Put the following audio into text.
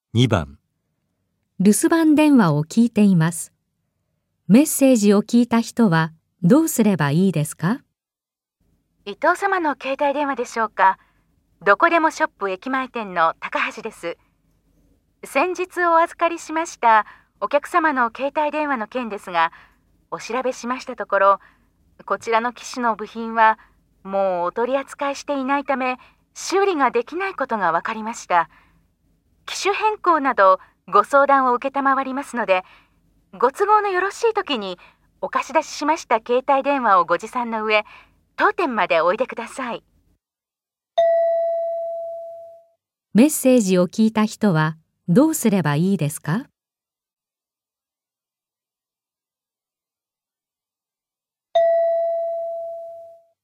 2番、 留守番電話を聞いています。メッセージを聞いた人はどうすればいいですか？ 伊藤様の携帯電話でしょうか。どこでもショップ駅前店の高橋です。先日お預かりしましたお客様の携帯電話の件ですが、お調べしましたところ、こちらの機種の部品はもうお取り扱いしていないため、修理ができないことが分かりました。機種変更などご相談を承りますので、ご都合のよろしい時にお貸し出ししました携帯電話をご持参の上、当店までおいでください。 メッセージを聞いた人はどうすればいいですか？